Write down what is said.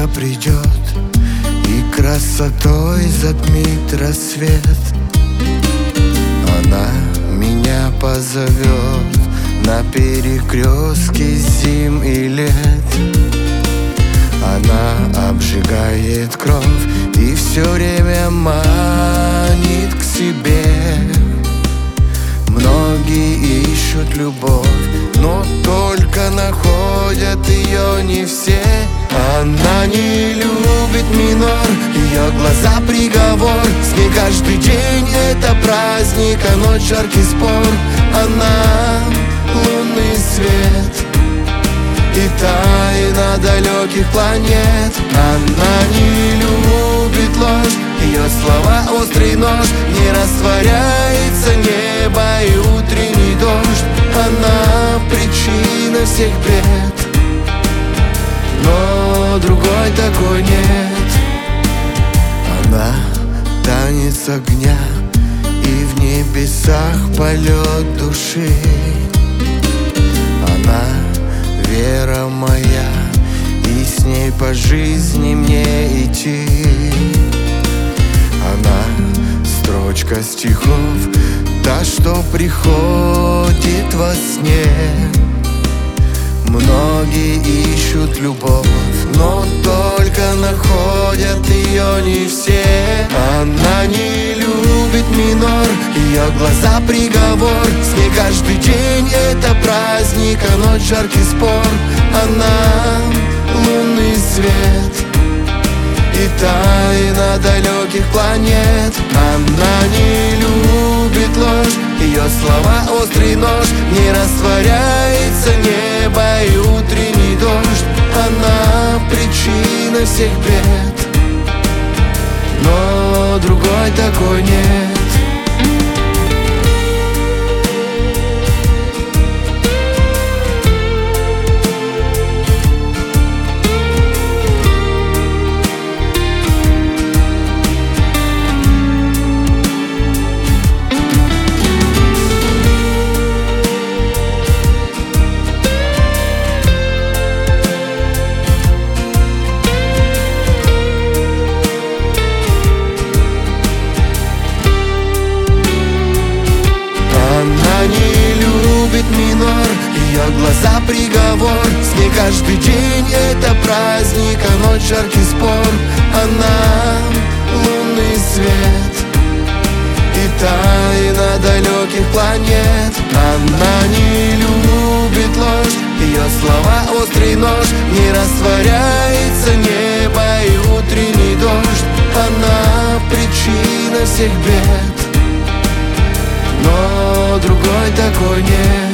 Ночка придет и красотой затмит рассвет. Она меня позовет на перекрестке зим и лет. Она обжигает кровь и все время манит к себе. Многие ищут любовь, но только находят ее не все. Она не любит минор, ее глаза приговор. С ней каждый день это праздник, а ночь жаркий спор. Она лунный свет и тайна далеких планет. Она не любит ложь, ее слова острый нож. Не растворяется небо и утренний дождь. Она причина всех бед, но другой такой нет. Она танец огня и в небесах полет души. Она вера моя, и с ней по жизни мне идти. Она строчка стихов, та, что приходит во сне. Многие ищут любовь, но только находят ее не все. Она не любит минор, ее глаза приговор. С ней каждый день это праздник, а ночь жаркий спор. Она лунный свет и тайна далеких планет. Она не любит ложь, ее слова острый нож. Не растворяется небо и утренний дождь. Она причина всех бед, но другой такой нет. Она не любит минор, ее глаза приговор. С ней каждый день это праздник, а ночь жаркий спор. Она лунный свет и тайна далеких планет. Она не любит ложь, ее слова острый нож. Не растворяется небо и утренний дождь. Она причина всех бед, но другой такой нет.